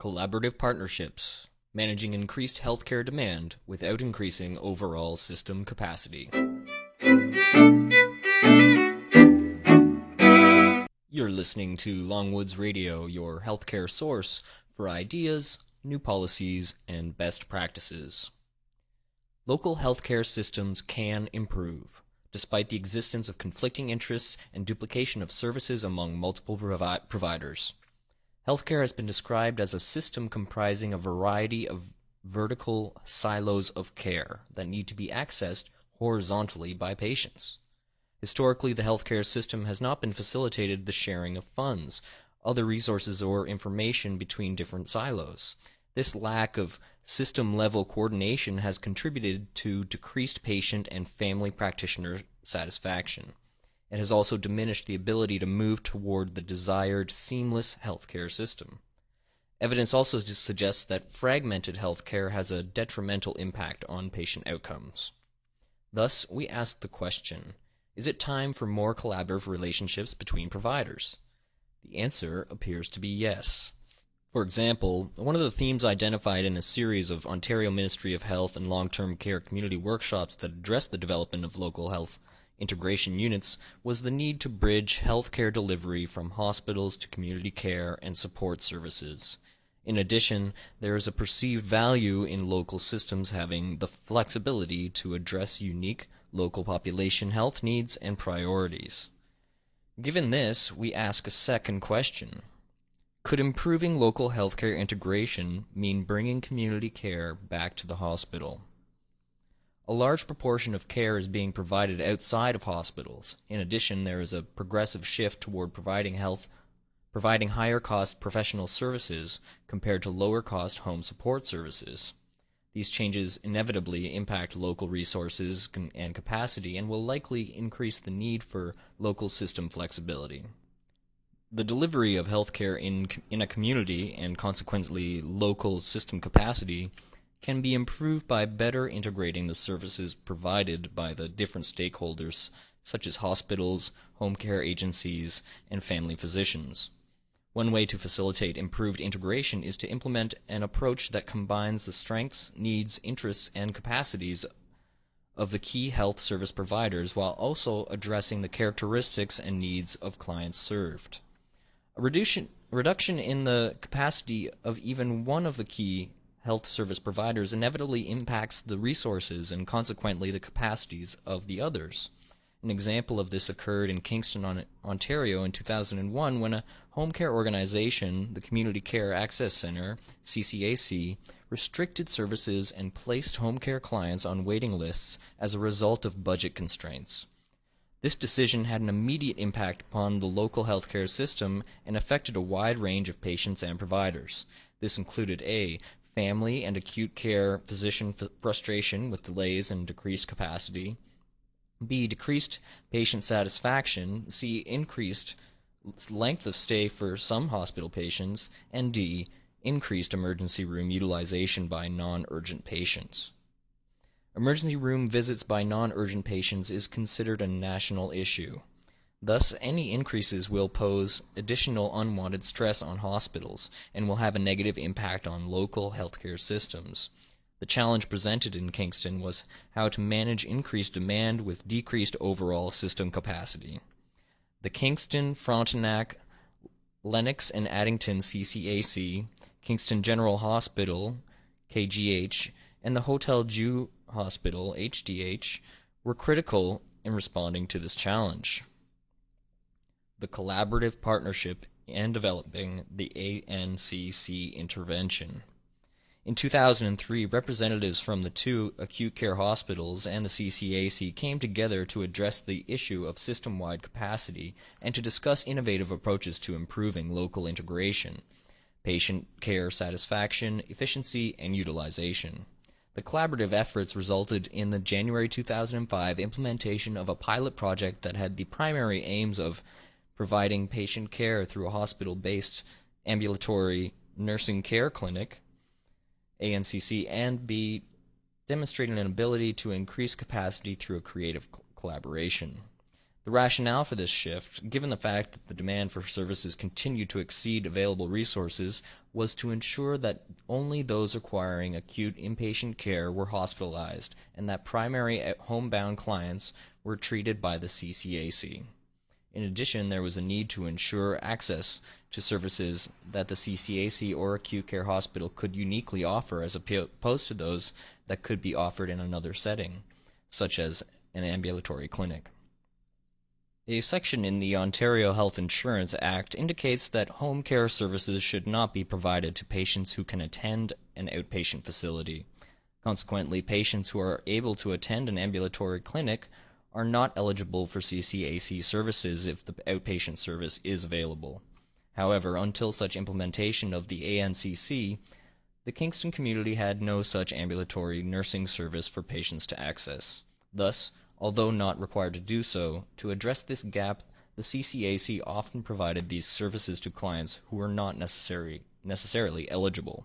Collaborative partnerships, managing increased healthcare demand without increasing overall system capacity. You're listening to Longwoods Radio, your healthcare source for ideas, new policies, and best practices. Local healthcare systems can improve, despite the existence of conflicting interests and duplication of services among multiple providers. Healthcare has been described as a system comprising a variety of vertical silos of care that need to be accessed horizontally by patients. Historically, the healthcare system has not been facilitated the sharing of funds, other resources, or information between different silos. This lack of system-level coordination has contributed to decreased patient and family practitioner satisfaction. It has also diminished the ability to move toward the desired seamless healthcare system. Evidence also suggests that fragmented healthcare has a detrimental impact on patient outcomes. Thus, we ask the question, is it time for more collaborative relationships between providers? The answer appears to be yes. For example, one of the themes identified in a series of Ontario Ministry of Health and Long-Term Care community workshops that address the development of local health integration units was the need to bridge healthcare delivery from hospitals to community care and support services. In addition, there is a perceived value in local systems having the flexibility to address unique local population health needs and priorities. Given this, we ask a second question. Could improving local healthcare integration mean bringing community care back to the hospital? A large proportion of care is being provided outside of hospitals. In addition, there is a progressive shift toward providing higher-cost professional services compared to lower-cost home support services. These changes inevitably impact local resources and capacity and will likely increase the need for local system flexibility. The delivery of healthcare in a community and consequently local system capacity can be improved by better integrating the services provided by the different stakeholders, such as hospitals, home care agencies, and family physicians. One way to facilitate improved integration is to implement an approach that combines the strengths, needs, interests, and capacities of the key health service providers while also addressing the characteristics and needs of clients served. A reduction in the capacity of even one of the key health service providers inevitably impacts the resources and consequently the capacities of the others. An example of this occurred in Kingston, Ontario in 2001 when a home care organization, the Community Care Access Centre, CCAC, restricted services and placed home care clients on waiting lists as a result of budget constraints. This decision had an immediate impact upon the local healthcare system and affected a wide range of patients and providers. This included A. Family and acute care physician frustration with delays and decreased capacity, B. Decreased patient satisfaction, C. Increased length of stay for some hospital patients, and D. Increased emergency room utilization by non-urgent patients. Emergency room visits by non-urgent patients is considered a national issue. Thus, any increases will pose additional unwanted stress on hospitals and will have a negative impact on local healthcare systems. The challenge presented in Kingston was how to manage increased demand with decreased overall system capacity. The Kingston, Frontenac, Lennox, and Addington CCAC, Kingston General Hospital, KGH, and the Hotel Dieu Hospital, HDH, were critical in responding to this challenge. The collaborative partnership and developing the ANCC intervention. In 2003, representatives from the two acute care hospitals and the CCAC came together to address the issue of system-wide capacity and to discuss innovative approaches to improving local integration, patient care satisfaction, efficiency, and utilization. The collaborative efforts resulted in the January 2005 implementation of a pilot project that had the primary aims of providing patient care through a hospital-based ambulatory nursing care clinic, ANCC, and B, demonstrating an ability to increase capacity through a creative collaboration. The rationale for this shift, given the fact that the demand for services continued to exceed available resources, was to ensure that only those requiring acute inpatient care were hospitalized and that primary homebound clients were treated by the CCAC. In addition, there was a need to ensure access to services that the CCAC or acute care hospital could uniquely offer as opposed to those that could be offered in another setting, such as an ambulatory clinic. A section in the Ontario Health Insurance Act indicates that home care services should not be provided to patients who can attend an outpatient facility. Consequently, patients who are able to attend an ambulatory clinic are not eligible for CCAC services if the outpatient service is available. However, until such implementation of the ANCC, the Kingston community had no such ambulatory nursing service for patients to access. Thus, although not required to do so, to address this gap, the CCAC often provided these services to clients who were not necessarily eligible.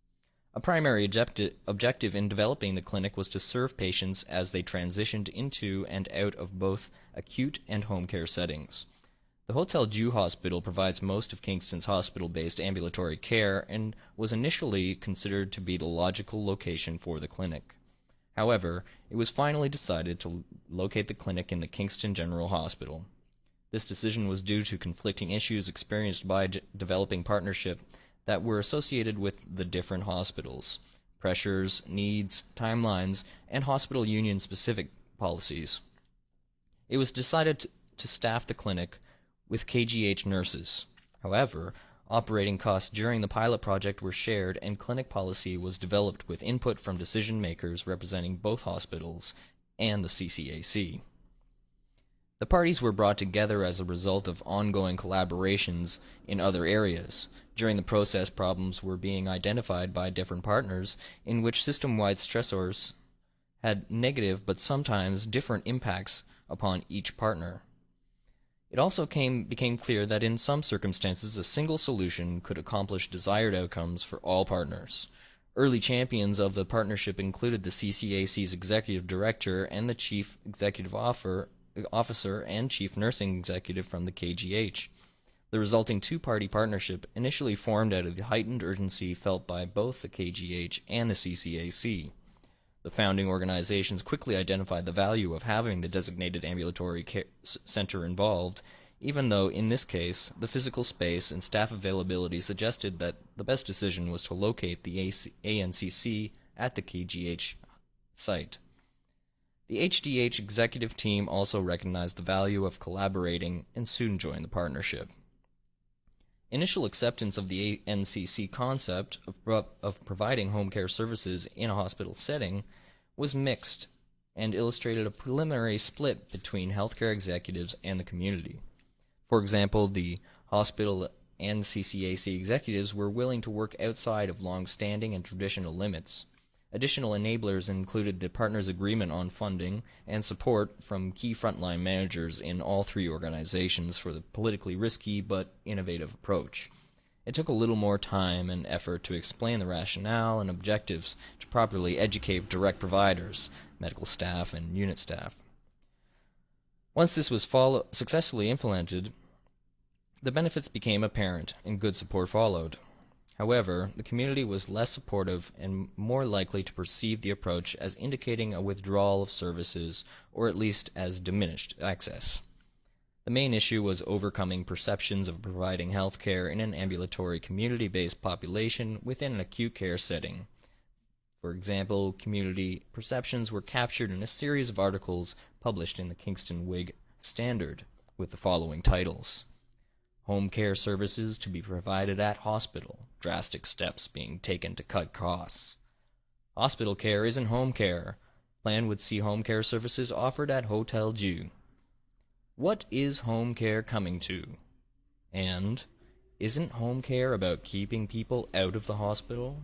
A primary objective in developing the clinic was to serve patients as they transitioned into and out of both acute and home care settings. The Hotel Dieu Hospital provides most of Kingston's hospital-based ambulatory care and was initially considered to be the logical location for the clinic. However, it was finally decided to locate the clinic in the Kingston General Hospital. This decision was due to conflicting issues experienced by developing partnership that were associated with the different hospitals, pressures, needs, timelines, and hospital union-specific policies. It was decided to staff the clinic with KGH nurses. However, operating costs during the pilot project were shared and clinic policy was developed with input from decision-makers representing both hospitals and the CCAC. The parties were brought together as a result of ongoing collaborations in other areas. During the process, problems were being identified by different partners in which system-wide stressors had negative but sometimes different impacts upon each partner. It also became clear that in some circumstances a single solution could accomplish desired outcomes for all partners. Early champions of the partnership included the CCAC's executive director and the chief executive officer and chief nursing executive from the KGH. The resulting two-party partnership initially formed out of the heightened urgency felt by both the KGH and the CCAC. The founding organizations quickly identified the value of having the designated ambulatory care center involved, even though in this case the physical space and staff availability suggested that the best decision was to locate the ANCC at the KGH site. The HDH executive team also recognized the value of collaborating and soon joined the partnership. Initial acceptance of the ANCC concept of providing home care services in a hospital setting was mixed and illustrated a preliminary split between healthcare executives and the community. For example, the hospital and CCAC executives were willing to work outside of long-standing and traditional limits. Additional enablers included the partners' agreement on funding and support from key frontline managers in all three organizations for the politically risky but innovative approach. It took a little more time and effort to explain the rationale and objectives to properly educate direct providers, medical staff, and unit staff. Once this was successfully implemented, the benefits became apparent and good support followed. However, the community was less supportive and more likely to perceive the approach as indicating a withdrawal of services, or at least as diminished access. The main issue was overcoming perceptions of providing health care in an ambulatory community-based population within an acute care setting. For example, community perceptions were captured in a series of articles published in the Kingston Whig Standard with the following titles: Home care services to be provided at hospital. Drastic steps being taken to cut costs. Hospital care isn't home care. Plan would see home care services offered at Hotel Dieu. What is home care coming to? And isn't home care about keeping people out of the hospital?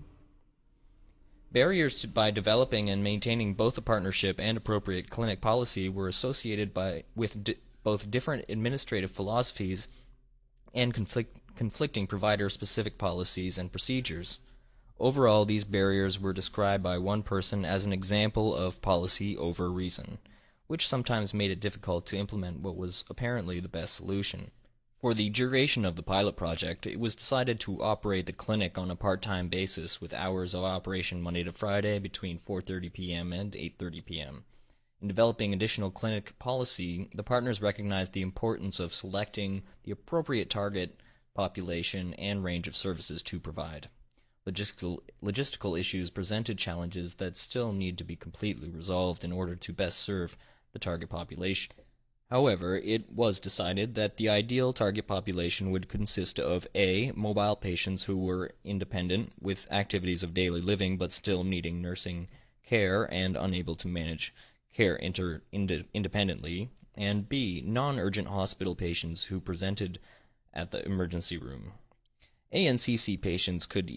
Barriers by developing and maintaining both a partnership and appropriate clinic policy were associated with both different administrative philosophies and conflicting provider-specific policies and procedures. Overall, these barriers were described by one person as an example of policy over reason. which sometimes made it difficult to implement what was apparently the best solution. For the duration of the pilot project, it was decided to operate the clinic on a part-time basis with hours of operation Monday to Friday between 4:30 p.m. and 8:30 p.m. In developing additional clinic policy, the partners recognized the importance of selecting the appropriate target population and range of services to provide. Logistical issues presented challenges that still need to be completely resolved in order to best serve the target population. However, it was decided that the ideal target population would consist of A. Mobile patients who were independent with activities of daily living but still needing nursing care and unable to manage care independently, and B. Non-urgent hospital patients who presented at the emergency room. ANCC patients could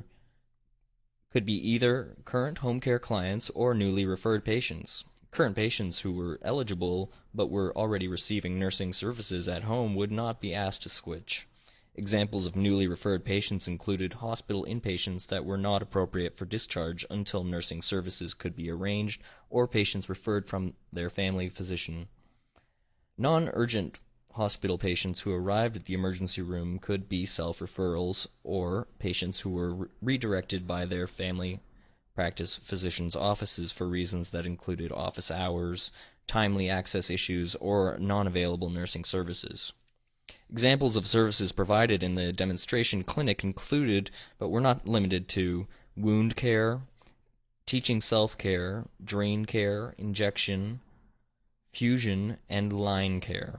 be either current home care clients or newly referred patients. Current patients who were eligible but were already receiving nursing services at home would not be asked to switch. Examples of newly referred patients included hospital inpatients that were not appropriate for discharge until nursing services could be arranged, or patients referred from their family physician. Non-urgent hospital patients who arrived at the emergency room could be self-referrals or patients who were redirected by their family practice physicians' offices for reasons that included office hours, timely access issues, or non-available nursing services. Examples of services provided in the demonstration clinic included, but were not limited to, wound care, teaching self-care, drain care, injection, fusion, and line care.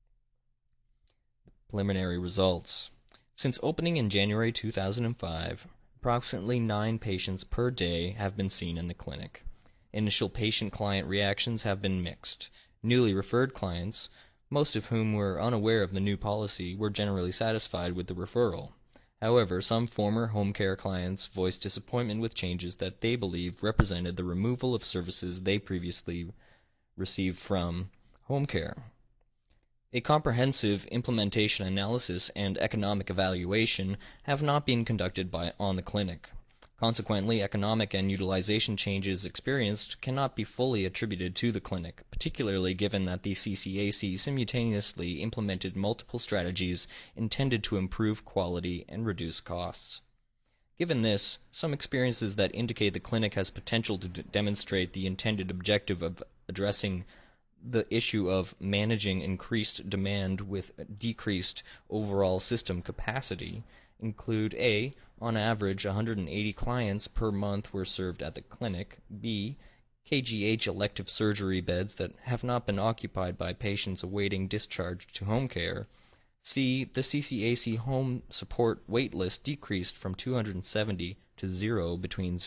Preliminary results. Since opening in January 2005, approximately 9 patients per day have been seen in the clinic. Initial patient-client reactions have been mixed. Newly referred clients, most of whom were unaware of the new policy, were generally satisfied with the referral. However, some former home care clients voiced disappointment with changes that they believed represented the removal of services they previously received from home care. A comprehensive implementation analysis and economic evaluation have not been conducted on the clinic. Consequently, economic and utilization changes experienced cannot be fully attributed to the clinic, particularly given that the CCAC simultaneously implemented multiple strategies intended to improve quality and reduce costs. Given this, some experiences that indicate the clinic has potential to demonstrate the intended objective of addressing the issue of managing increased demand with decreased overall system capacity include A. On average, 180 clients per month were served at the clinic. B. KGH elective surgery beds that have not been occupied by patients awaiting discharge to home care. C. The CCAC home support wait list decreased from 270 to 0 between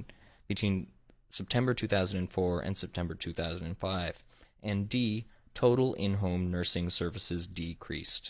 September 2004 and September 2005. And D. Total in-home nursing services decreased.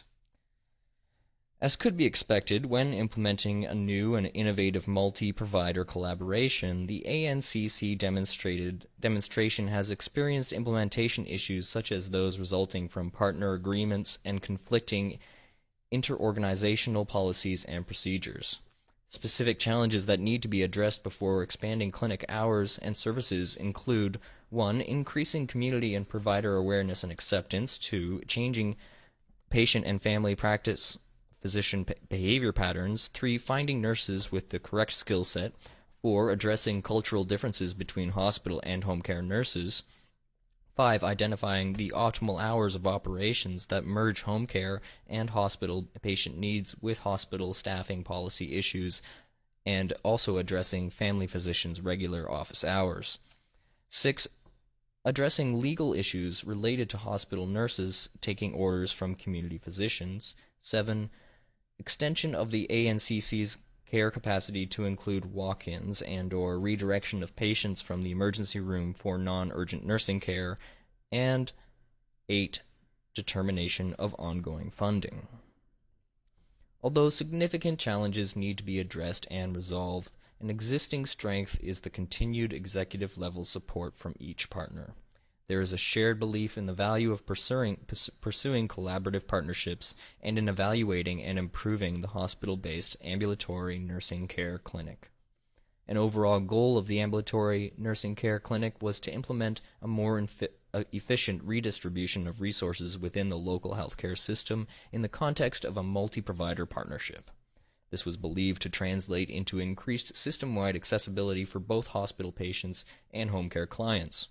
As could be expected, when implementing a new and innovative multi-provider collaboration, the ANCC demonstration has experienced implementation issues such as those resulting from partner agreements and conflicting interorganizational policies and procedures. Specific challenges that need to be addressed before expanding clinic hours and services include 1. Increasing community and provider awareness and acceptance. 2. Changing patient and family practice physician behavior patterns. 3. Finding nurses with the correct skill set. 4. Addressing cultural differences between hospital and home care nurses. 5. Identifying the optimal hours of operations that merge home care and hospital patient needs with hospital staffing policy issues, and also addressing family physicians' regular office hours. 6. Addressing legal issues related to hospital nurses taking orders from community physicians. 7. Extension of the ANCC's care capacity to include walk-ins and/or redirection of patients from the emergency room for non-urgent nursing care. And 8. Determination of ongoing funding. Although significant challenges need to be addressed and resolved, an existing strength is the continued executive-level support from each partner. There is a shared belief in the value of pursuing collaborative partnerships and in evaluating and improving the hospital-based ambulatory nursing care clinic. An overall goal of the ambulatory nursing care clinic was to implement a more efficient redistribution of resources within the local healthcare system in the context of a multi-provider partnership. This was believed to translate into increased system-wide accessibility for both hospital patients and home care clients.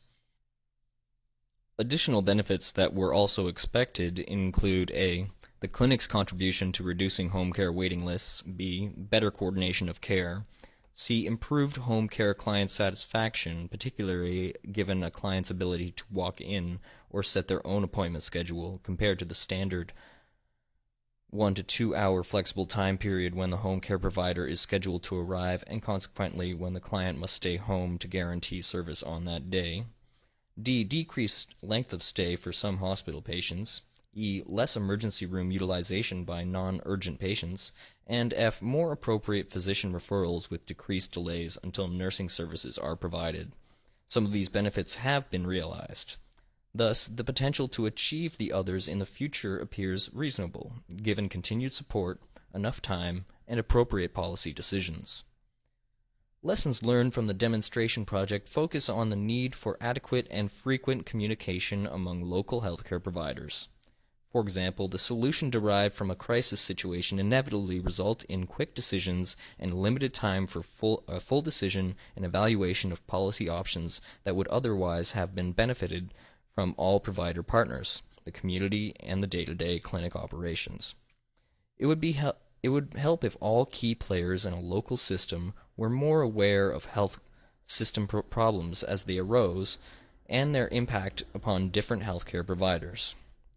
Additional benefits that were also expected include A. the clinic's contribution to reducing home care waiting lists, B. better coordination of care, C. improved home care client satisfaction, particularly given a client's ability to walk in or set their own appointment schedule compared to the standard 1 to 2 hour flexible time period when the home care provider is scheduled to arrive, and consequently when the client must stay home to guarantee service on that day. D. decreased length of stay for some hospital patients. E. less emergency room utilization by non-urgent patients. And F. more appropriate physician referrals with decreased delays until nursing services are provided. Some of these benefits have been realized. Thus, the potential to achieve the others in the future appears reasonable, given continued support, enough time, and appropriate policy decisions. Lessons learned from the demonstration project focus on the need for adequate and frequent communication among local healthcare providers. For example, the solution derived from a crisis situation inevitably results in quick decisions and limited time for full decision and evaluation of policy options that would otherwise have been benefited from all provider partners, the community, and the day-to-day clinic operations. It would help if all key players in a local system were more aware of health system problems as they arose and their impact upon different healthcare providers.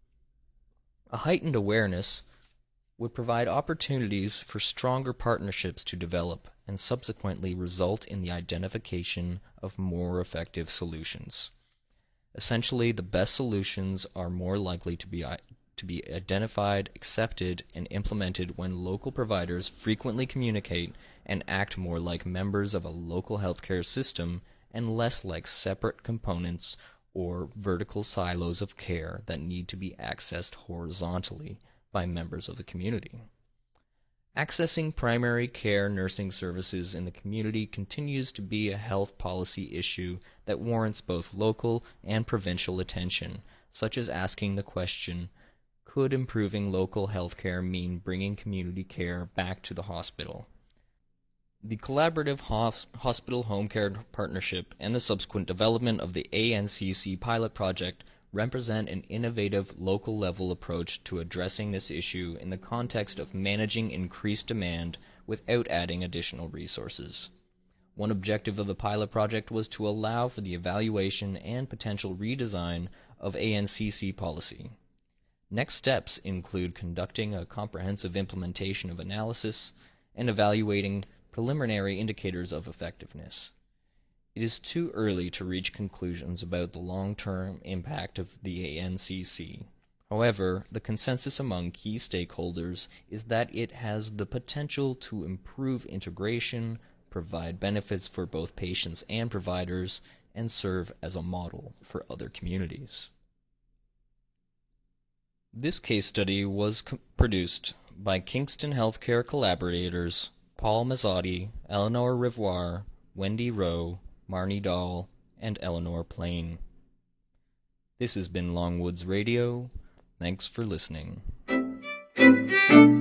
A heightened awareness would provide opportunities for stronger partnerships to develop and subsequently result in the identification of more effective solutions. Essentially, the best solutions are more likely to be identified, accepted, and implemented when local providers frequently communicate and act more like members of a local healthcare system and less like separate components or vertical silos of care that need to be accessed horizontally by members of the community. Accessing primary care nursing services in the community continues to be a health policy issue that warrants both local and provincial attention, such as asking the question, could improving local health care mean bringing community care back to the hospital? The collaborative hospital home care partnership and the subsequent development of the ANCC pilot project represent an innovative local-level approach to addressing this issue in the context of managing increased demand without adding additional resources. One objective of the pilot project was to allow for the evaluation and potential redesign of ANCC policy. Next steps include conducting a comprehensive implementation of analysis and evaluating preliminary indicators of effectiveness. It is too early to reach conclusions about the long-term impact of the ANCC. However, the consensus among key stakeholders is that it has the potential to improve integration, provide benefits for both patients and providers, and serve as a model for other communities. This case study was produced by Kingston Healthcare collaborators Paul Mazzotti, Eleanor Rivoire, Wendy Rowe, Marnie Dahl, and Eleanor Plain. This has been Longwoods Radio. Thanks for listening.